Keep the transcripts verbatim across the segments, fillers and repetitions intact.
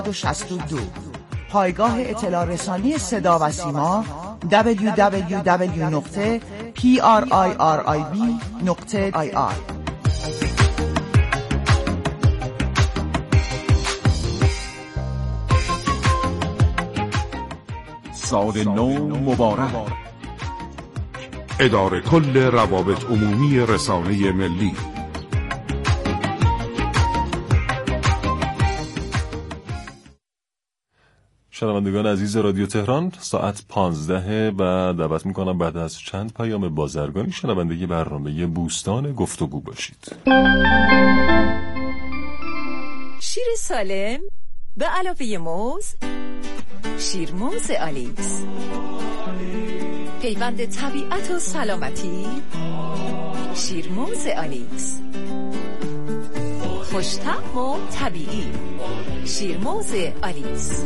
شصت و دو. پایگاه اطلاع رسانی صدا و سیما دبلیو دبلیو دبلیو دات پی آر آی آر آی بی دات آی آر. سال نو مبارک. اداره کل روابط عمومی رسانه ملی. شنوندگان عزیز رادیو تهران، ساعت پانزده و دعوت میکنم بعد از چند پیام بازرگانی شنوندگی برنامه بوستان گفتگو باشید. شیر سالم به علاوه موز، شیرموز آلیس، پیوند طبیعت و سلامتی، شیرموز آلیس، خوش‌طعم و طبیعی، شیرموز آلیس.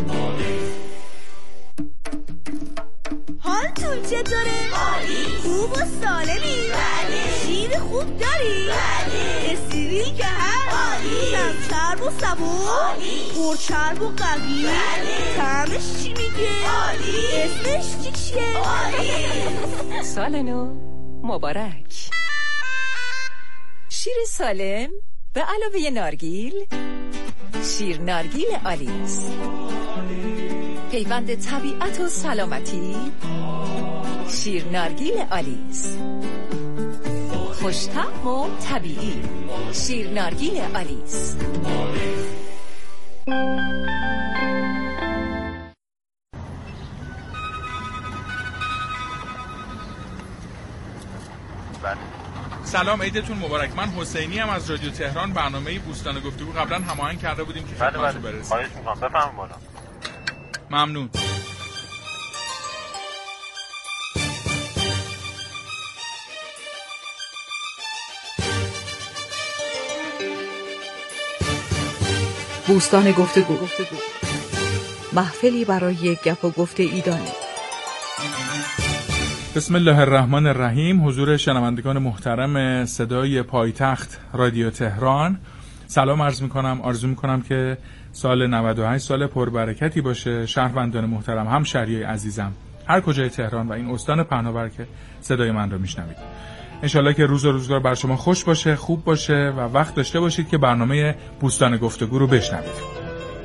حالتون چطوره؟ عالی. خوب و سالمی؟ بله. شیر خوب داری؟ بله. استریل که هست؟ عالی. کم‌چرب و صبور؟ عالی. پرچرب و قوی؟ بله. طعمش چی میگه؟ عالی. اسمش چی چیه؟ عالی. سال نو مبارک. شیر سالم به علاوه نارگیل، شیر نارگیل آلیس، پیوند طبیعت و سلامتی، شیر نارگیل آلیس، خوش‌طعم و طبیعی، شیر نارگیل آلیس. سلام، عیدتون مبارک. من حسینی ام از رادیو تهران. برنامه بوستان گفتگو قبلا هماهنگ کرده بودیم که خدمتتون برسیم. خواهش می‌کنم بفرمایید بالا. ممنون. بوستان گفتگو، محفلی برای گپ و گفت ایدانی. بسم الله الرحمن الرحیم. حضور شنوندگان محترم صدای پایتخت رادیو تهران، سلام عرض میکنم. آرزو میکنم که سال نود و هشت سال پربرکتی باشه. شهروندان محترم، هم شهریای عزیزم هر کجای تهران و این استان پهناور که صدای من رو میشنوید، انشالله که روز و روزگار بر شما خوش باشه، خوب باشه و وقت داشته باشید که برنامه بوستان گفتگو رو بشنوید.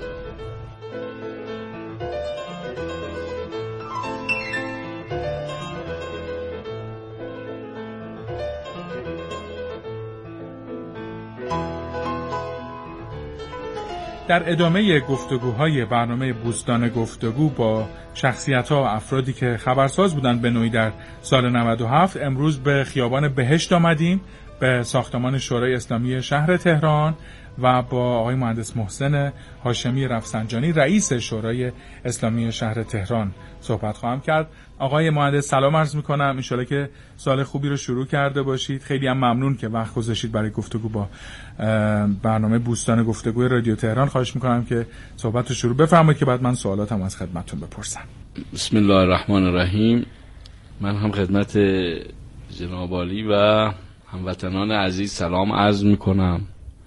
در ادامه گفتگوهای برنامه بوستان گفتگو با شخصیت‌ها و افرادی که خبرساز بودن به نوعی در سال نود و هفت، امروز به خیابان بهشت آمدیم، به ساختمان شورای اسلامی شهر تهران و با آقای مهندس محسن هاشمی رفسنجانی رئیس شورای اسلامی شهر تهران صحبت خواهم کرد. آقای مهندس سلام عرض میکنم، انشالله که سال خوبی رو شروع کرده باشید. خیلی هم ممنون که وقت گذاشتید برای گفتگو با برنامه بوستان گفتگوی رادیو تهران. خواهش میکنم که صحبت رو شروع بفرمایید که بعد من سوالاتم از خدمتتون بپرسم. بسم الله الرحمن الرحیم. من هم خدمت جناب عالی و هموطنان عزیز سلام عرض میکنم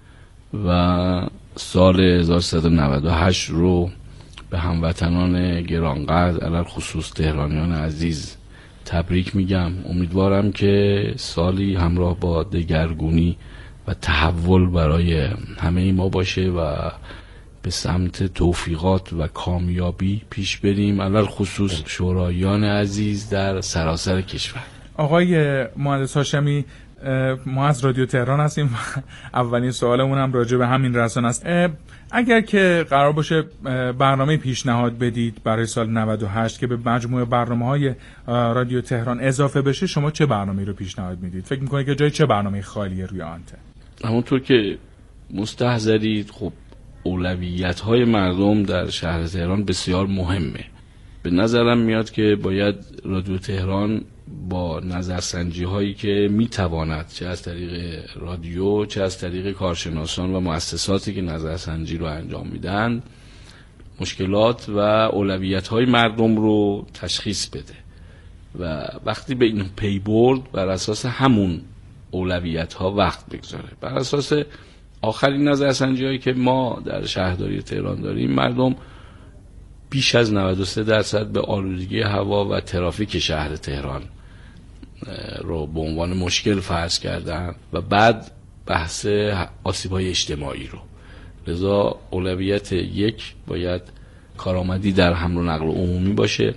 و سال هزار و سیصد و نود و هشت رو به هموطنان گرانقدر علل خصوص تهرانیان عزیز تبریک میگم. امیدوارم که سالی همراه با دگرگونی و تحول برای همه ما باشه و به سمت توفیقات و کامیابی پیش بریم، علل خصوص شوراییان عزیز در سراسر کشور. آقای مهندس هاشمی، ما از رادیو تهران هستیم. اولین سوالمون هم راجع به همین رسانه است. اگر که قرار باشه برنامه پیشنهاد بدید برای سال نود و هشت که به مجموعه برنامه‌های رادیو تهران اضافه بشه، شما چه برنامه‌ای رو پیشنهاد میدید؟ فکر می‌کنید که جای چه برنامه‌ای خالیه روی آنته؟ همونطور که مستحضرید، خب اولویت‌های مردم در شهر تهران بسیار مهمه. به نظرم میاد که باید رادیو تهران با نظرسنجی هایی که میتواند چه از طریق رادیو چه از طریق کارشناسان و مؤسساتی که نظرسنجی رو انجام میدن مشکلات و اولویت های مردم رو تشخیص بده و وقتی به این پی برد بر اساس همون اولویت ها وقت بگذاره، بر اساس آخرین نظرسنجی هایی که ما در شهرداری تهران داریم، مردم بیش از نود و سه درصد به آلودگی هوا و ترافیک شهر تهران رو به عنوان مشکل فرض کردن و بعد بحث آسیب‌های اجتماعی رو. لذا اولویت یک باید کارآمدی در حمل و نقل عمومی باشه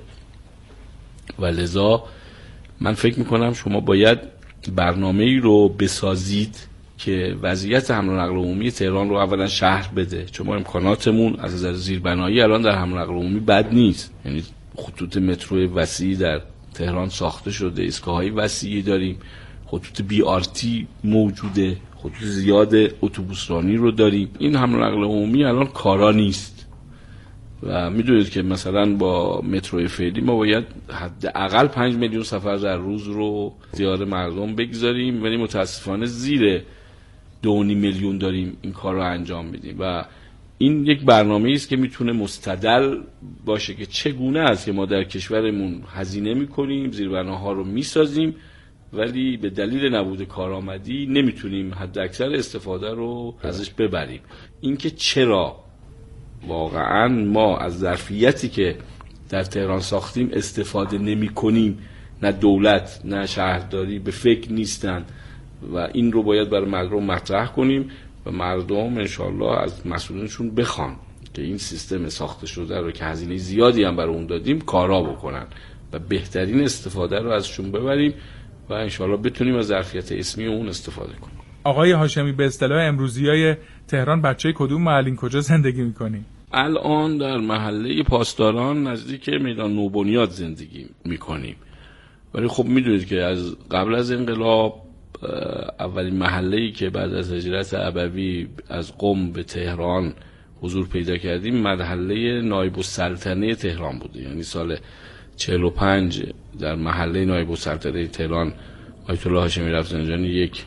و لذا من فکر میکنم شما باید برنامه‌ای رو بسازید که وضعیت حمل و نقل عمومی تهران رو اولا شهر بده، چون ما امکاناتمون از نظر زیربنایی الان در حمل و نقل عمومی بد نیست. یعنی خطوط مترو وسیعی در تهران ساخته شده، ایستگاه‌های وسیعی داریم، خطوط بی آر تی موجوده، خطوط زیاد اتوبوسرانی رو داریم. این حمل و نقل عمومی الان کارا نیست و میدونید که مثلا با مترو فعلی ما باید حداقل پنج میلیون سفر در روز رو زیاد مردم بگذاریم، ولی متاسفانه زیر دو و نیم میلیون داریم این کار رو انجام میدیم و این یک برنامه‌ای است که میتونه مستدل باشه که چگونه است که ما در کشورمون هزینه میکنیم، زیربناها رو میسازیم، ولی به دلیل نبود کارآمدی نمیتونیم حد اکثر استفاده رو ازش ببریم. اینکه چرا واقعا ما از ظرفیتی که در تهران ساختیم استفاده نمی کنیم، نه دولت نه شهرداری به فکر نیستن و این رو باید برای مردم مطرح کنیم و مردم انشالله از مسئولینشون بخوان که این سیستم ساخته شده رو که هزینه زیادی هم برای اون دادیم کارا بکنن و بهترین استفاده رو ازشون ببریم و انشالله بتونیم از ظرفیت اسمی اون استفاده کنیم. آقای هاشمی، به اصطلاح امروزیای تهران بچه کدوم محلین کجا زندگی میکنی؟ الان در محله پاسداران نزدیک میدان نوبنیاد زندگی میکنیم، ولی خب میدونید که از قبل از انقلاب اولین محله‌ای که بعد از هجرت ابوی از قم به تهران حضور پیدا کردیم محله نایب السلطنه تهران بوده. یعنی سال چهل و پنج در محله نایب السلطنه تهران آیت الله هاشمی رفسنجانی یک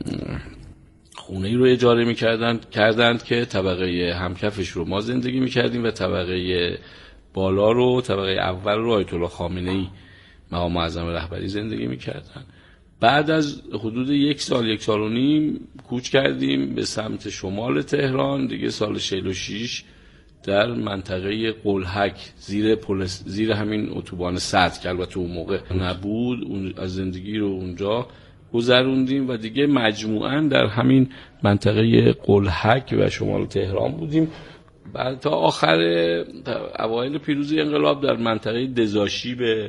خونه‌ای رو اجاره می‌کردند کردند که طبقه همکفش رو ما زندگی می‌کردیم و طبقه بالا رو طبقه اول رو آیت الله خامنه‌ای مقام معظم رهبری زندگی می‌کردند. بعد از حدود یک سال یک سال و نیم کوچ کردیم به سمت شمال تهران. دیگه سال چهل و شش در منطقه قلهک زیر پولس زیر همین اتوبان صد که البته اون موقع نبود، اون از زندگی رو اونجا گذروندیم و دیگه مجموعاً در همین منطقه قلهک و شمال تهران بودیم. بعد تا آخر اوایل پیروزی انقلاب در منطقه دزاشی به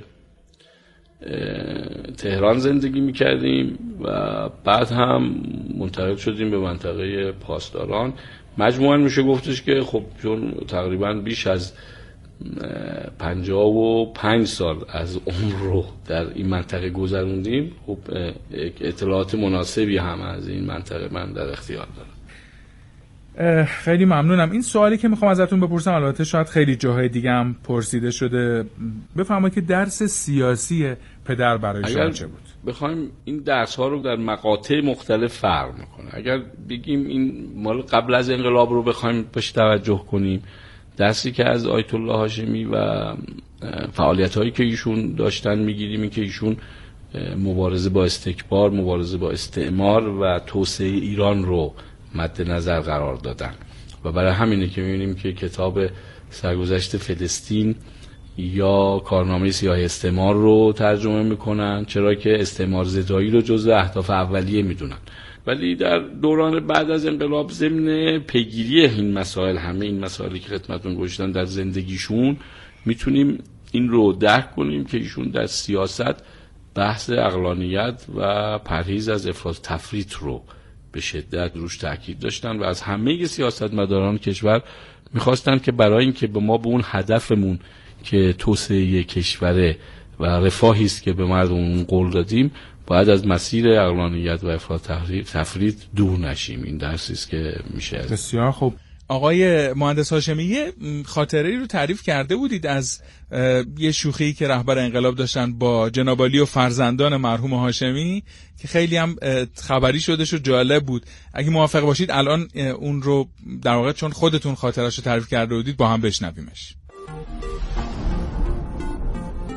تهران زندگی میکردیم و بعد هم منتقل شدیم به منطقه پاسداران. مجموعاً میشه گفتش که خب چون تقریباً بیش از پنجاه و پنج سال از عمر رو در این منطقه گذروندیم، خب اطلاعات مناسبی هم از این منطقه من در اختیار دارم. خیلی ممنونم. این سوالی که میخوام ازتون بپرسم البته شاید خیلی جاهای دیگه هم پرسیده شده، بفرمایید که درس سیاسی پدر برای شما چه بود؟ بخوایم این درس ها رو در مقاطع مختلف فرق میکنه. اگر بگیم این مال قبل از انقلاب رو بخوایم بهش توجه کنیم، درسی که از آیت الله هاشمی و فعالیت هایی که ایشون داشتن میگیریم این که ایشون مبارزه با استکبار، مبارزه با استعمار و توسعه ایران رو مد نظر قرار دادن و برای همینه که می‌بینیم که کتاب سرگذشت فلسطین یا کارنامه سیاه استعمار رو ترجمه میکنن، چرا که استعمار زدایی رو جزو اهداف اولیه میدونن. ولی در دوران بعد از انقلاب ضمن پیگیری این مسائل، همه این مسائلی که خدمتتون گذاشتن در زندگیشون، میتونیم این رو درک کنیم که ایشون در سیاست بحث عقلانیت و پرهیز از افراط تفریط رو به شدت روش تاکید داشتن و از همه سیاستمداران کشور میخواستن که برای اینکه به ما به اون هدفمون که توسعه کشوره و رفاهی است که به مردمون قول دادیم، باید از مسیر عقلانیت و افراط تفریط دور نشیم. این درسی است که میشه. بسیار خوب. آقای مهندس هاشمی، یه خاطره‌ای رو تعریف کرده بودید از یه شوخی که رهبر انقلاب داشتن با جناب عالی و فرزندان مرحوم هاشمی که خیلی هم خبری شدش و جالب بود. اگه موافق باشید الان اون رو در واقع چون خودتون خاطرش رو تعریف کرده بودید با هم بشنویمش.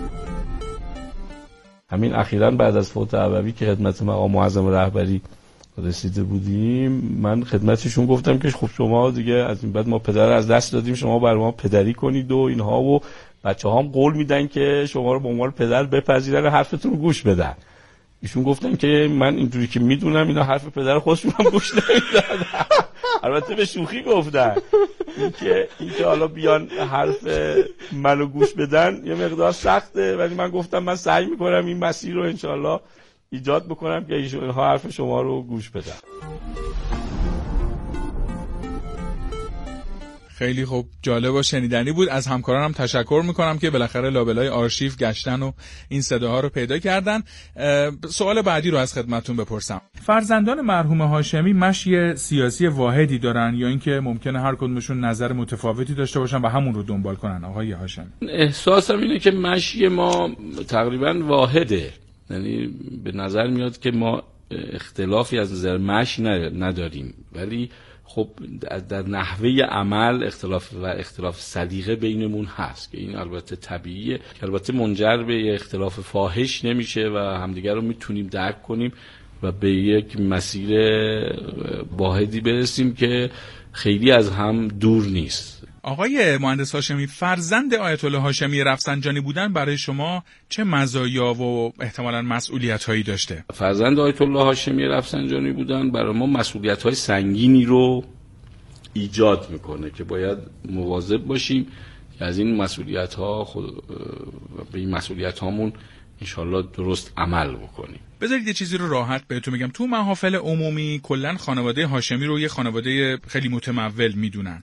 همین اخیراً بعد از فوت ابوی که خدمت مقام معظم رهبری رسیده بودیم من خدمتشون گفتم که خب شما دیگه از این بعد ما پدر از دست دادیم، شما بر ما پدری کنید و اینها، و بچه‌ها هم قول میدن که شما رو به عنوان پدر بپذیرن و حرفتون رو گوش بدن. ایشون گفتن که من اینجوری که میدونم اینا حرف پدر خودشون هم گوش نمیدن. البته به شوخی گفتن اینکه اینکه حالا بیان حرف منو گوش بدن یه مقدار سخته، ولی من گفتم من سعی میکنم این مسیر رو انشالله ایجاد بکنم که اینها حرف شما رو گوش بدن. خیلی خوب، جالب و شنیدنی بود. از همکارانم تشکر میکنم که بالاخره لابلای آرشیو گشتن و این صداها رو پیدا کردن. سوال بعدی رو از خدمتتون بپرسم. فرزندان مرحوم هاشمی مشی سیاسی واحدی دارن یا اینکه ممکنه هر کدومشون نظر متفاوتی داشته باشن و همون رو دنبال کنن؟ آقای هاشمی، احساسم اینه که مشی ما تقریبا واحده، یعنی به نظر میاد که ما اختلافی از نظر مشی نداریم، ولی خب در نحوه عمل اختلاف و اختلاف سلیقه بینمون هست که این البته طبیعیه، که البته منجر به اختلاف فاحش نمیشه و همدیگر رو میتونیم درک کنیم و به یک مسیر واحدی برسیم که خیلی از هم دور نیست. آقای مهندس هاشمی، فرزند آیت الله هاشمی رفسنجانی بودن برای شما چه مزایا و احتمالاً مسئولیت‌هایی داشته؟ فرزند آیت الله هاشمی رفسنجانی بودن برای ما مسئولیت‌های سنگینی رو ایجاد میکنه که باید مواظب باشیم که از این مسئولیت‌ها خود به این مسئولیت‌هامون انشالله درست عمل بکنیم. بذارید یه چیزی رو راحت بهتون بگم. تو محافل عمومی کلاً خانواده هاشمی رو یه خانواده خیلی متمول میدونن.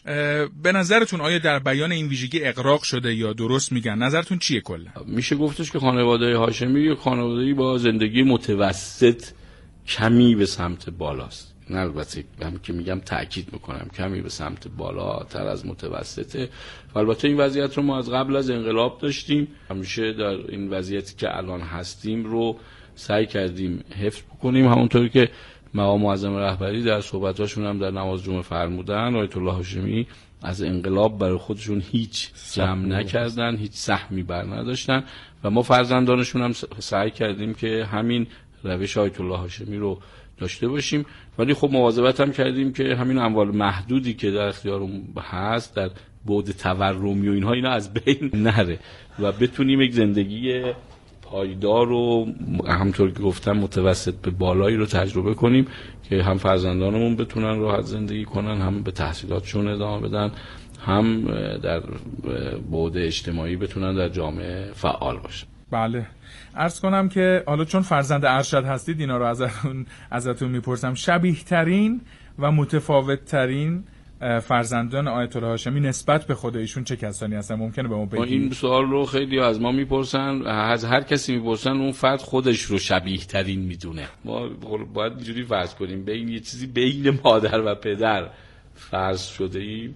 به نظرتون آیا در بیان این ویژگی اغراق شده یا درست میگن؟ نظرتون چیه کلا؟ میشه گفتش که خانواده هاشمی یک خانواده‌ای با زندگی متوسط کمی به سمت بالاست. نه البته هم که میگم تأکید میکنم کمی به سمت بالاتر از متوسطه. البته این وضعیت رو ما از قبل از انقلاب داشتیم. همیشه در این وضعیتی که الان هستیم رو سعی کردیم حفظ بکنیم، همونطوری که مقام معظم رهبری در صحبتاشون هم در نماز جمعه فرمودن. آیت الله هاشمی از انقلاب برای خودشون هیچ جمع نکردن، هیچ سهمی بر نداشتن و ما فرزندانشون هم سعی کردیم که همین روش آیت الله هاشمی رو داشته باشیم، ولی خب مواظبت هم کردیم که همین اموال محدودی که در اختیارمون هست در بعد تورمی و اینها اینا از بین نره و بتونیم یک زندگی پایدار و همونطور که گفتم متوسط به بالایی رو تجربه کنیم که هم فرزندانمون بتونن راحت زندگی کنن، هم به تحصیلاتشون ادامه بدن، هم در بعد اجتماعی بتونن در جامعه فعال باشن. بله، عرض کنم که حالا چون فرزند ارشد هستید اینا رو ازتون ازتون میپرسم، شبیه ترین و متفاوت ترین فرزندان آیت الله هاشمی نسبت به خود ایشون چه کسانی هستن؟ ممکنه به ما بگید؟ این سوال رو خیلی از ما میپرسن، از هر کسی میپرسن اون فرد خودش رو شبیه ترین میدونه. ما باید اینجوری فرض کنیم بین یه چیزی بین مادر و پدر فرض شده ایم،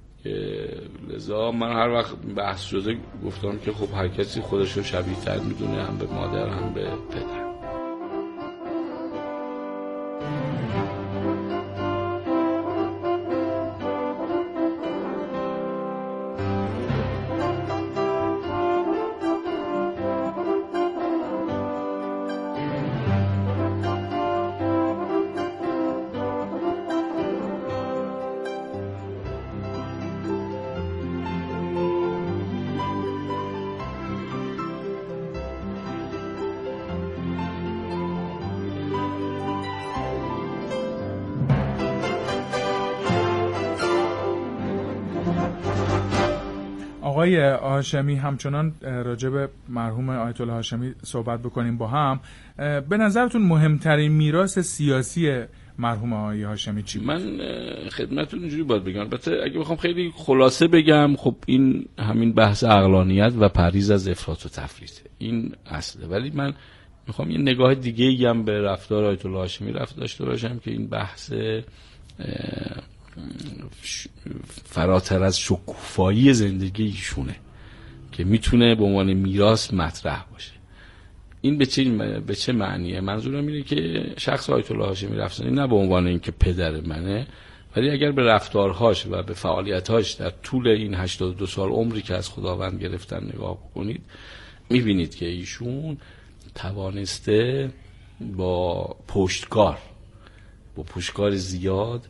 لذا من هر وقت بحث شده گفتم که خب هر کسی خودش رو شبیه تر میدونه، هم به مادر هم به پدر. آقای هاشمی، همچنان راجع به مرحوم آیت الله هاشمی صحبت بکنیم با هم، به نظرتون مهمترین میراث سیاسی مرحوم آقای هاشمی چی بود؟ من خدمتتون اینجوری باید بگم، البته اگه بخوام خیلی خلاصه بگم خب این همین بحث عقلانیت و پرهیز از افراط و تفریطه، این اصله. ولی من میخوام یه نگاه دیگه هم به رفتار آیت الله هاشمی رفت داشته باشم که این بحث فراتر از شکوفایی زندگی ایشونه که میتونه به عنوان میراث مطرح باشه. این به چه به چه معنیه؟ منظورم اینه که شخص آیت الله هاشمی رفسنجانی نه به عنوان اینکه پدر منه، ولی اگر به رفتارهاش و به فعالیت‌هاش در طول این هشتاد و دو سال عمری که از خداوند گرفتن نگاه بکنید، میبینید که ایشون توانسته با پشتکار با پشتکار زیاد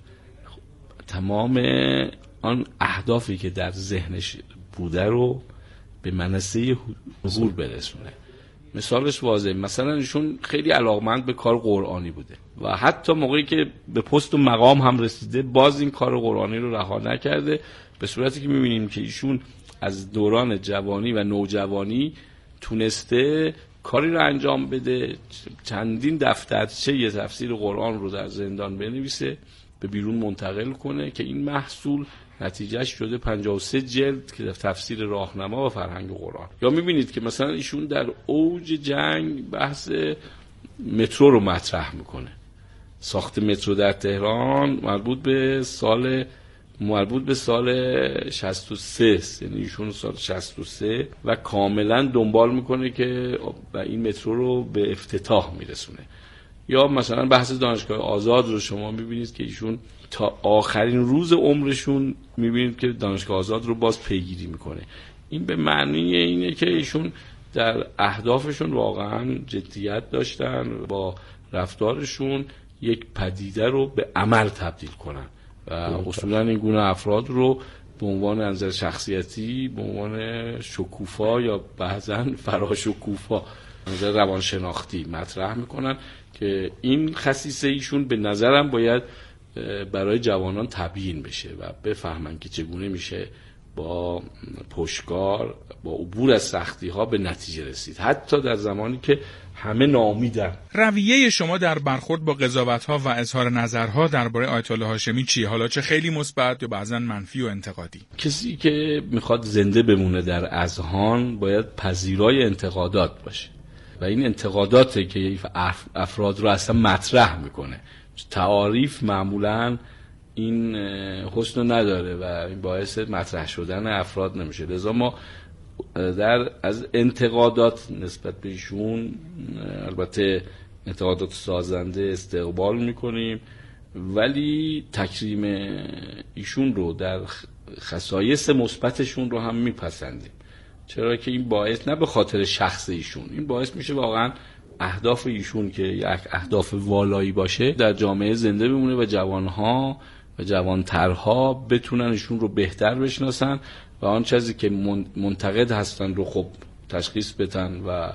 تمام آن اهدافی که در ذهنش بوده رو به منصه حضور برسونه. مثالش واضحه، مثلا ایشون خیلی علاقمند به کار قرآنی بوده و حتی موقعی که به پست و مقام هم رسیده باز این کار قرآنی رو رها نکرده، به صورتی که می‌بینیم که ایشون از دوران جوانی و نوجوانی تونسته کاری رو انجام بده، چندین دفترچه یه تفسیر قرآن رو در زندان بنویسه، به بیرون منتقل کنه که این محصول نتیجهش شده پنجاه و سه جلد که تفسیر راهنما و فرهنگ قرآن. یا میبینید که مثلا ایشون در اوج جنگ بحث مترو رو مطرح میکنه. ساخت مترو در تهران مربوط به سال مربوط به سال شصت و سه، یعنی ایشون سال شصت و سه و کاملا دنبال میکنه که و این مترو رو به افتتاح میرسونه. یا مثلا بحث دانشگاه آزاد رو شما میبینید که ایشون تا آخرین روز عمرشون میبینید که دانشگاه آزاد رو باز پیگیری میکنه. این به معنی اینه که ایشون در اهدافشون واقعا جدیت داشتن، با رفتارشون یک پدیده رو به عمل تبدیل کنن و اصولا این گونه افراد رو به عنوان نظر شخصیتی، به عنوان شکوفا یا بعضا فراشکوفا نظر روانشناختی مطرح میکنن که این خصیصه ایشون به نظرم باید برای جوانان تبیین بشه و بفهمن که چگونه میشه با پشتکار، با عبور از سختی ها به نتیجه رسید، حتی در زمانی که همه ناامیدن. رویه شما در برخورد با قضاوت ها و اظهار نظرها درباره آیت الله هاشمی چیه؟ حالا چه خیلی مثبت یا بعضا منفی و انتقادی؟ کسی که میخواد زنده بمونه در اذهان باید پذیرای انتقادات باشه و این انتقاداته که افراد رو اصلا مطرح میکنه. تعاریف معمولا این حسن نداره و این باعث مطرح شدن افراد نمیشه. لذا ما در از انتقادات نسبت به ایشون، البته انتقادات سازنده، استقبال میکنیم، ولی تکریم ایشون رو در خصایص مثبتشون رو هم میپسندیم. چرا که این باعث نه به خاطر شخص ایشون، این باعث میشه واقعا اهداف ایشون که یک اهداف والایی باشه در جامعه زنده بمونه و جوانها و جوانترها بتونن ایشون رو بهتر بشناسن و آن چیزی که منتقد هستن رو خب تشخیص بدن و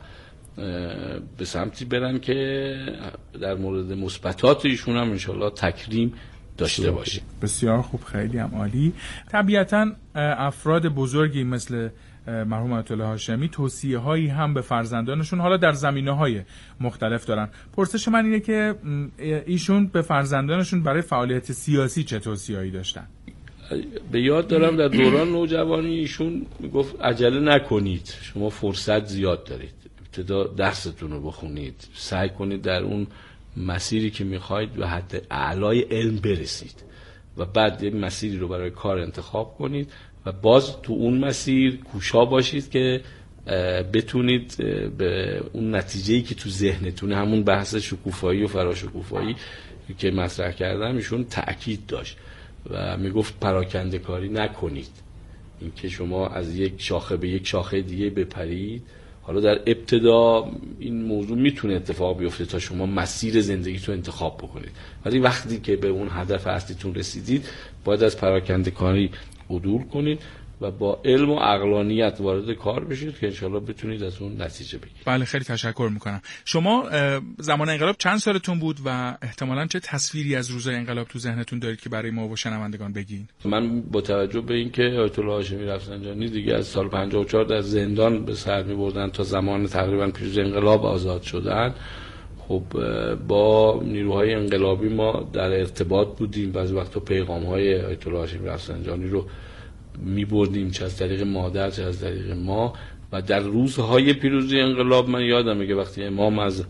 به سمتی برن که در مورد مثبتات ایشون هم انشالله تکریم داشته باشه. بسیار خوب، خیلی هم عالی. طبیعتاً افراد بزرگی مثل مرحوم آیت الله هاشمی توصیه هایی هم به فرزندانشون حالا در زمینه های مختلف دارن. پرسش من اینه که ایشون به فرزندانشون برای فعالیت سیاسی چه توصیه‌ای داشتن؟ به یاد دارم در دوران نوجوانی ایشون میگفت عجله نکنید، شما فرصت زیاد دارید، ابتدا درستون رو بخونید، سعی کنید در اون مسیری که میخواید به حد اعلای علم برسید و بعد یه مسیری رو برای کار انتخاب کنید و باز تو اون مسیر کوشا باشید که بتونید به اون نتیجه‌ای که تو ذهنتونه، همون بحث شکوفایی و فراشکوفایی که مطرح کردم، ایشون تأکید داشت و میگفت پراکنده کاری نکنید، اینکه شما از یک شاخه به یک شاخه دیگه بپرید. حالا در ابتدا این موضوع میتونه اتفاق بیفته تا شما مسیر زندگیتون انتخاب بکنید، ولی وقتی که به اون هدف اصلیتون رسیدید باید از پراکنده کاری عدول کنید و با علم و عقلانیت وارد کار بشید که انشالله بتونید از اون نتیجه بگیرید. بله، خیلی تشکر میکنم. شما زمان انقلاب چند سالتون بود و احتمالاً چه تصویری از روزای انقلاب تو ذهنتون دارید که برای ما و شنوندگان بگین؟ من با توجه به اینکه آیت الله هاشمی رفسنجانی دیگه از سال پنجاه و چهار در زندان به سر میبردن تا زمان تقریبا پیروزی انقلاب آزاد شدن، خب با نیروهای انقلابی ما در ارتباط بودیم. بعضی وقتا پیغام‌های آیت الله هاشمی رفسنجانی رو می‌بردیم، چه از طریق مادر چه از طریق ما. و در روزهای پیروزی انقلاب من یادمه که وقتی امام از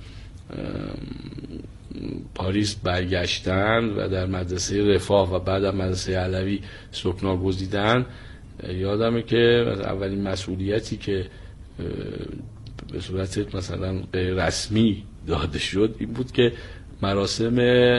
پاریس برگشتن و در مدرسه رفاه و بعد از مدرسه علوی سکنا گزیدن، یادمه که اولین مسئولیتی که به صورت مثلا غیر رسمی داده شد این بود که مراسم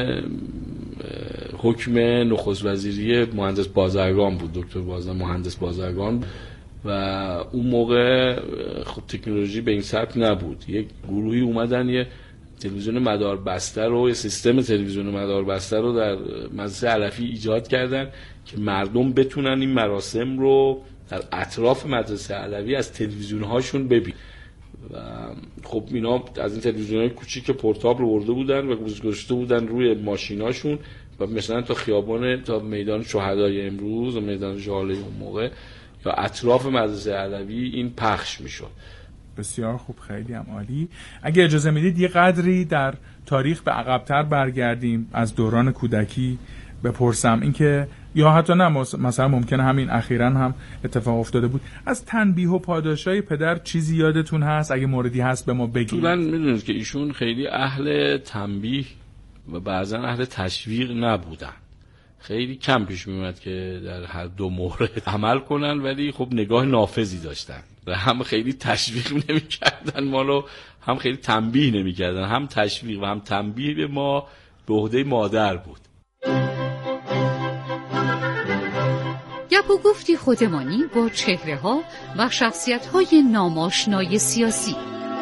حکم نخست وزیری مهندس بازرگان بود، دکتر بازرگان مهندس بازرگان، و اون موقع خب تکنولوژی به این سطح نبود. یک گروهی اومدن یه تلویزیون مدار بسته رو، سیستم تلویزیون مدار بسته رو در مدرسه علفی ایجاد کردن که مردم بتونن این مراسم رو در اطراف مدرسه علوی از تلویزیون هاشون ببینن. و خب اینا از این تلویزیون‌های کوچیک پورتابل رو برده بودن و گذاشته بودن روی ماشیناشون و مثلا تا خیابان تا میدان شهدای امروز و میدان ژاله اون موقع یا اطراف مدرسه علوی این پخش میشد. بسیار خوب، خیلی هم عالی. اگه اجازه میدید یه قدری در تاریخ به عقب‌تر برگردیم، از دوران کودکی بپرسم، اینکه یا حتی نه مثلا ممکنه همین اخیراً هم اتفاق افتاده بود، از تنبیه و پاداشای پدر چیزی یادتون هست؟ اگه موردی هست به ما بگید. من میدونید که ایشون خیلی اهل تنبیه و بعضا اهل تشویق نبودن. خیلی کم پیش میومد که در هر دو مورد عمل کنن، ولی خب نگاه نافذی داشتن و هم خیلی تشویق نمی‌کردن مالو، هم خیلی تنبیه نمی‌کردن. هم تشویق و هم تنبیه به ما به عهده مادر بود. گپ و گفتی خودمانی با چهره ها و شخصیت های ناماشنای سیاسی.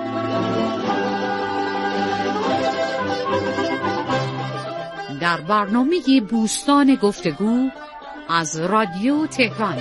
در برنامه بوستان گفتگو از رادیو تهران.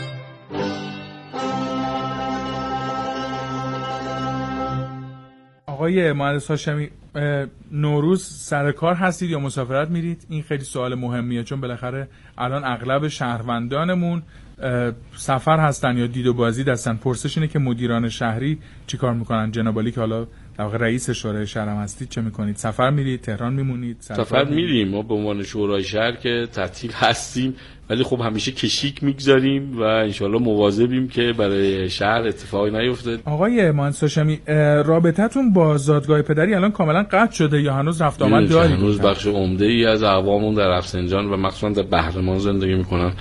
آقای مهندس هاشمی، نوروز سر کار هستید یا مسافرت میرید؟ این خیلی سوال مهمیه، چون بالاخره الان اغلب شهروندانمون سفر هستن یا دید و بازدید هستن. پرسش اینه که مدیران شهری چیکار میکنن؟ جناب عالی که حالا در واقع رئیس شورای شهر هم هستید، چه میکنید؟ سفر میرید؟ تهران میمونید؟ سفر میریم. ما به عنوان شورای شهر که تعطیل هستیم، ولی خب همیشه کشیک میگذاریم و انشالله مواظبیم که برای شهر اتفاقی نیفته. آقای مهندس هاشمی، رابطتون با زادگاه پدری الان کاملا قطع شده یا هنوز رفت آمد دارید؟ هنوز بخش عمده ای از اقوامون در رفسنجان و مخصوصا در بهرمان زندگی میکنن.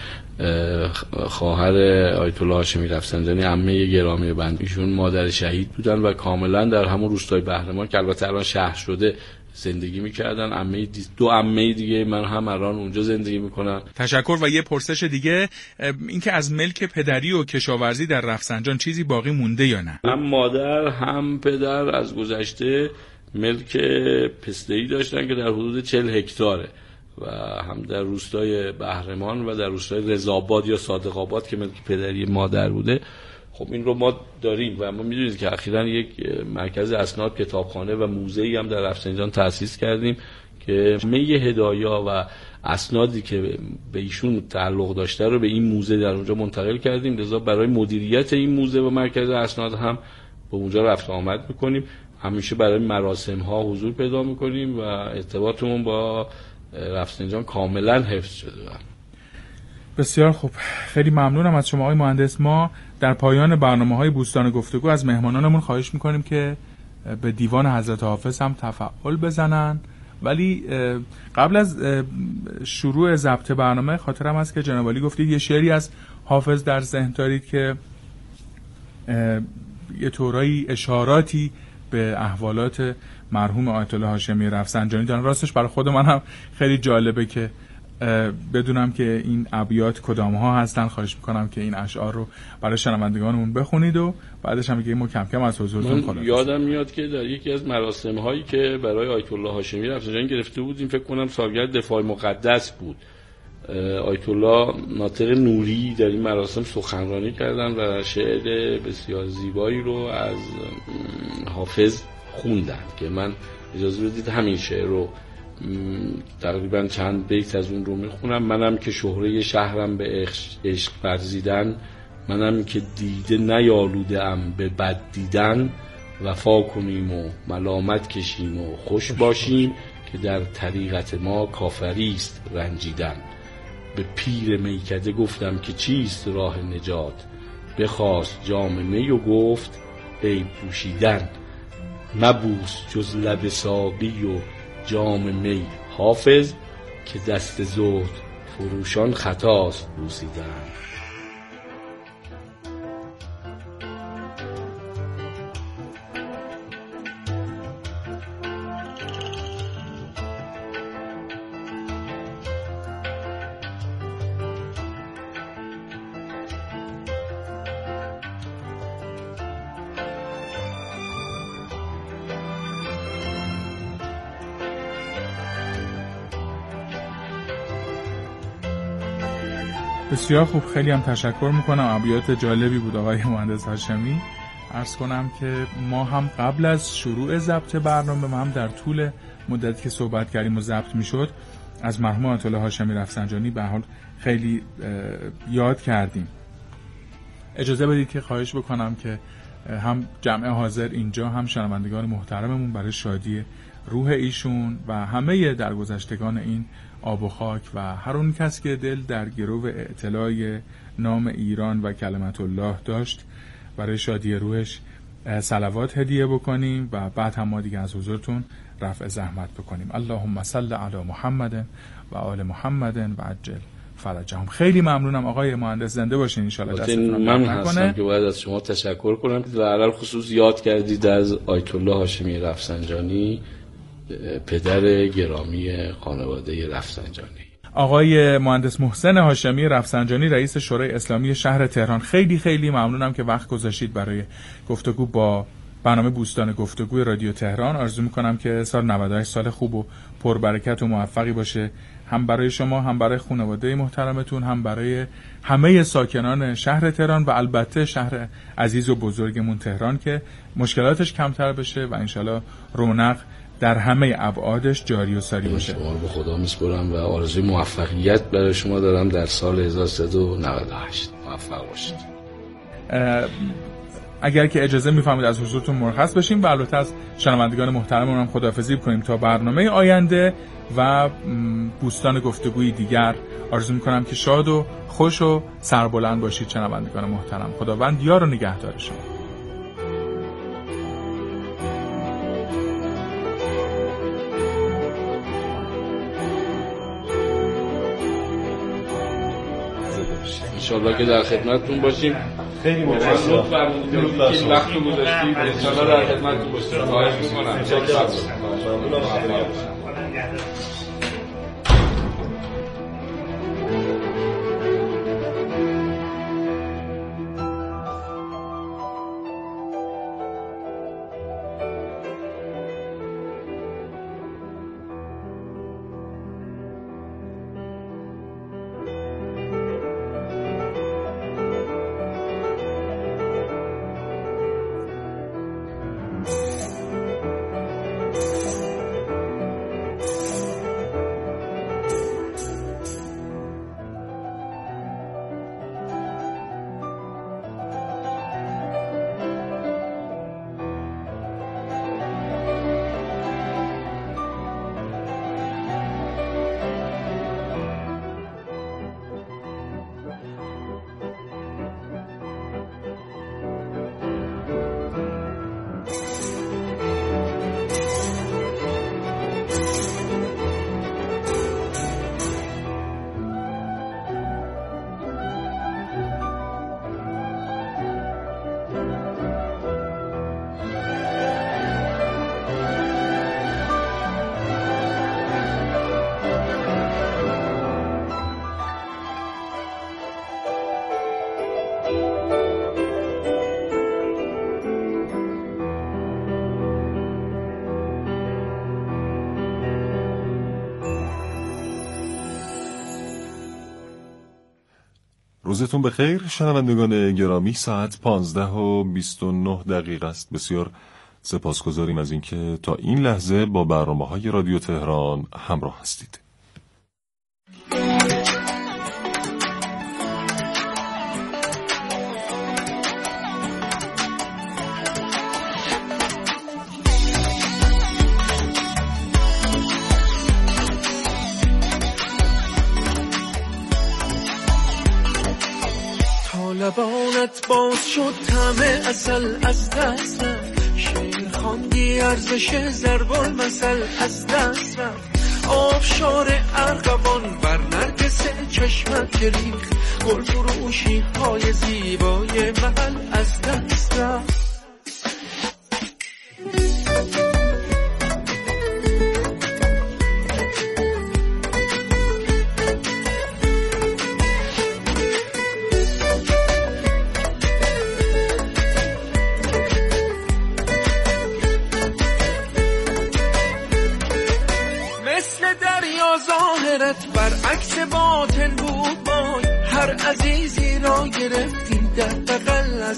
خواهر آیت الله هاشمی رفسنجانی عمه گرامی بنده، ایشون مادر شهید بودن و کاملا در همون روستای بهرمان که البته الان شهر شده زندگی میکردن. عمه دو عمه دیگه من هم الان اونجا زندگی میکنن. تشکر. و یه پرسش دیگه، اینکه از ملک پدری و کشاورزی در رفسنجان چیزی باقی مونده یا نه؟ هم مادر هم پدر از گذشته ملک پسته‌ای داشتن که در حدود چهل هکتاره و هم در روستای بهرمان و در روستای رضاآباد یا صادق‌آباد که ملک پدری مادر بوده. خب این رو ما داریم و ما میدونید که اخیراً یک مرکز اسناد، کتابخانه و موزه‌ای هم در رفسنجان تأسیس کردیم که می هدایا و اسنادی که به ایشون تعلق داشته رو به این موزه در اونجا منتقل کردیم. لذا برای مدیریت این موزه و مرکز اسناد هم به اونجا رفت آمد میکنیم. همیشه برای مراسم ها حضور پیدا میکنیم و ارتباطمون با رفسنجان کاملا حفظ شده. بسیار خوب، خیلی ممنونم از شما آقای مهندس. ما در پایان برنامه‌های بوستان گفتگو از مهمانانمون خواهش میکنیم که به دیوان حضرت حافظ هم تفعال بزنن، ولی قبل از شروع ضبط برنامه خاطرم هست که جناب عالی گفتید یه شعری از حافظ در ذهن دارید که یه طورایی اشاراتی به احوالات مرحوم آیت الله هاشمی رفسنجانی دارن. راستش برای خود من هم خیلی جالبه که بدونم که این ابیات کدام ها هستن. خواهش میکنم که این اشعار رو برای شنوندگانمون بخونید و بعدش هم میگه ما کم کم از حضورتون خلاص. یادم میاد که در یکی از مراسم هایی که برای آیت الله هاشمی رفسنجانی گرفته بودیم، فکر کنم سالگرد دفاع مقدس بود، آیت الله ناطق نوری در این مراسم سخنرانی کردن و شعر بسیار زیبایی رو از حافظ خوندن که من اجازه بدید همین شعر رو تقریبا چند بیت از اون رو میخونم. منم که شهره شهرم به عشق ورزیدن، منم که دیده نیالوده ام به بد دیدن، وفا کنیم و ملامت کشیم و خوش باشیم که در طریقت ما کافریست رنجیدن. به پیر میکده گفتم که چیست راه نجات، بخواست جام می و گفت عیب پوشیدن. مبوس جز لب ساقی و جام می حافظ، که دست زهد فروشان خطاست بوسیدن. بسیار خوب، خیلی هم تشکر میکنم. ابیات جالبی بود آقای مهندس هاشمی. عرض کنم که ما هم قبل از شروع ضبط برنامه، ما هم در طول مدتی که صحبت کردیم و ضبط میشد از مرحوم آیت الله هاشمی رفسنجانی به حال خیلی یاد کردیم. اجازه بدید که خواهش بکنم که هم جمع حاضر اینجا، هم شنوندگان محترممون برای شادی روح ایشون و همه درگذشتگان این آب و خاک و هر اون کس که دل در گرو اعتلاء نام ایران و کلمت الله داشت، برای شادی روحش صلوات هدیه بکنیم و بعد هم ما دیگه از حضورتون رفع زحمت بکنیم. اللهم صل علی محمد و آل محمد و عجل فرجهم. خیلی ممنونم آقای مهندس، زنده باشین ان شاء الله. دستتون من هستم که باید از شما تشکر کنم و علل خصوص یاد کردید از آیت الله هاشمی رفسنجانی، پدر گرامی خانواده رفسنجانی. آقای مهندس محسن هاشمی رفسنجانی، رئیس شورای اسلامی شهر تهران، خیلی خیلی ممنونم که وقت گذاشتید برای گفتگو با برنامه بوستان گفتگوی رادیو تهران. آرزو میکنم که سال نود و هشت سال خوب و پربرکت و موفقی باشه، هم برای شما، هم برای خانواده محترمتون، هم برای همه ساکنان شهر تهران و البته شهر عزیز و بزرگمون تهران که مشکلاتش کمتر بشه و انشالله رونق در همه ابعادش جاری و ساری باشه. شما رو به خدا میسپارم و آرزوی موفقیت برای شما دارم در سال هزار و سیصد و نود و هشت. موفق باشید. اگر که اجازه میفرمایید از حضورتون مرخص بشیم و البته از شنوندگان محترممون هم خداحافظی بکنیم تا برنامه آینده و بوستان گفتگوی دیگر. آرزو میکنم که شاد و خوش و سربلند باشید شنوندگان محترم. خداوند یار و نگهدار شما. انشالله که در خدمتتون باشیم. خیلی متشکرم. درود بر شما. وقت گذاشتید. انشالله در خدمتتون باشیم. خواهش می‌کنم. روزتون بخیر شنوندگان گرامی. ساعت پانزده و بیست و نه دقیقه است. بسیار سپاسگزاریم از اینکه تا این لحظه با برنامه‌های رادیو تهران همراه هستید. لبانت باز شد طعم عسل از دست رفت، شعر خواندی ارزش ضرب المثل از دست رفت، آبشار ارغوان بر نرگس چشمت که ریخت، گل فروشی های زیبای محل از دست رفت. هر عزیزی را گرفتیم در بغل.